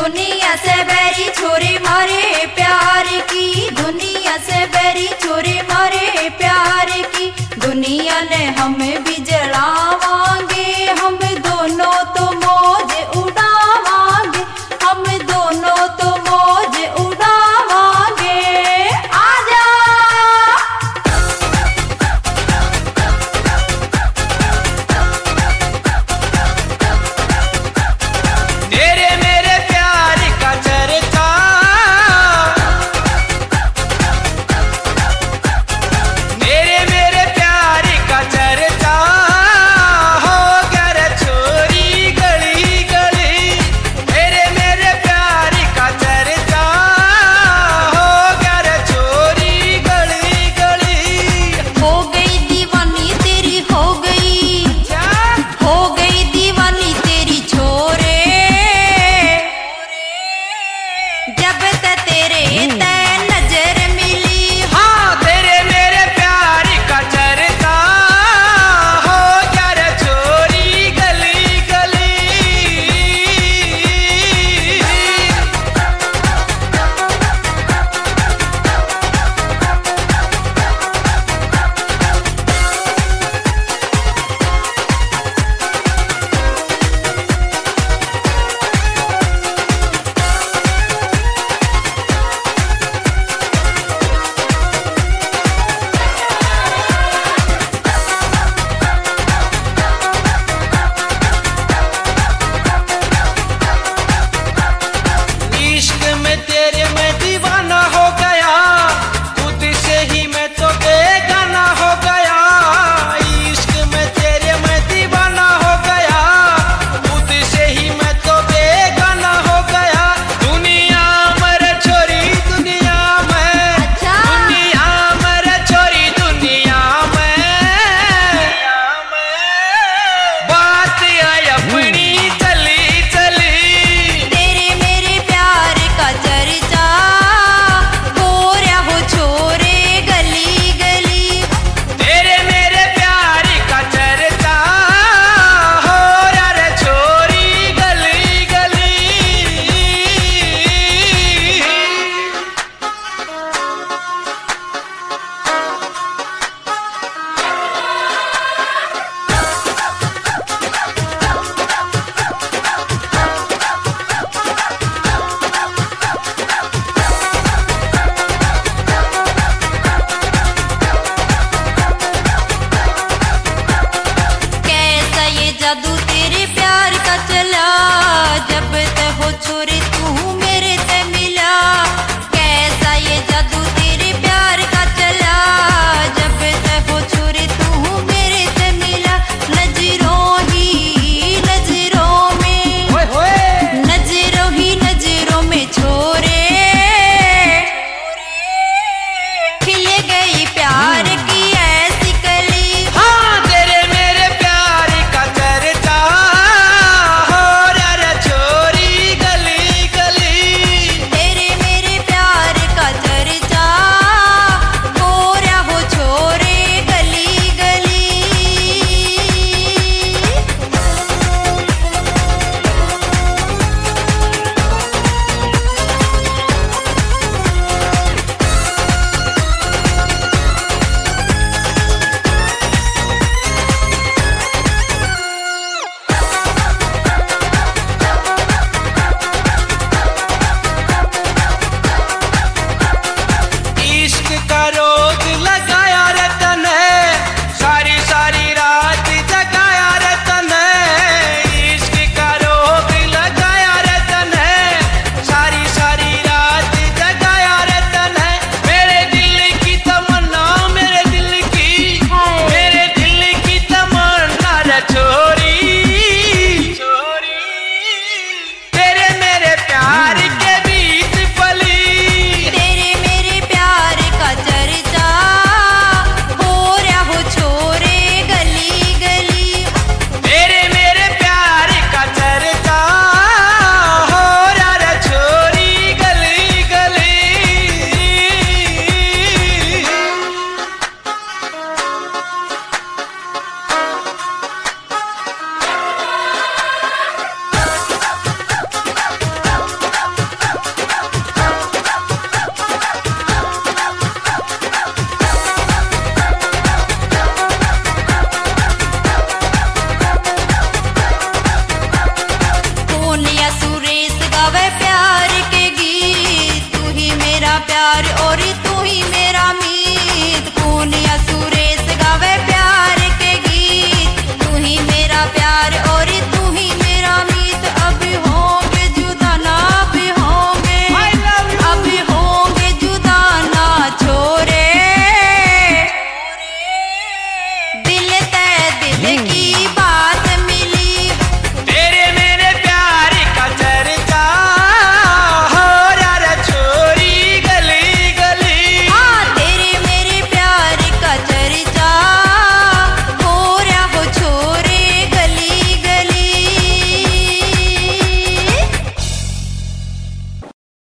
दुनिया से बैरी छोरे मारे प्यार की, दुनिया से बैरी छोरे मारे प्यार की। दुनिया ने हमें भी जलावांगे, हम दोनों तो मौज उड़ावांगे, हम दोनों तो मौज उड़ावांगे। आजा तेरे मेरे प्यार का चर्चा, तेरे मेरे प्यार का चर्चा हो गया रे छोरी गली गली। तेरे मेरे प्यार का चर्चा हो गया रे छोरी गली गली। हो गई दीवानी तेरी, हो गई दीवानी तेरी छोरे। जब तक तेरे तय नजर मिली, हाँ तेरे मेरे प्यार का चर्चा हो गया रे छोरी गली गली। इश्क में तेरे मैं दीवाना हो गया, खुद से ही मैं तो बेगाना हो गया। इश्क में तेरे मैं दीवाना हो गया, खुद से ही मैं तो बेगाना हो गया। दुनिया मेरे छोरी दुनिया में, अच्छा। दुनिया मेरे छोरी दुनिया में। बात आई अपनी चली चली, तेरे मेरे प्यार का चर्चा हो रहा हो छोरे गली गली। तेरे मेरे प्यार का चर्चा हो रहा रे छोरी गली गली। कैसा ये जादू तेरे प्यार का चला, जब तक हो छोरे तू मेरे ते मिला। कैसा ये जादू तेरे प्यार का चला, जब तक हो छोरे तू मेरे ते मिला। नजरों ही नजरों में, ओए होए नजरों ही नजरों में छोरे खिल गई प्यार की ऐसी कली। हाँ तेरे मेरे प्यार का चर्चा हो रहा रे छोरी गली गावे प्यार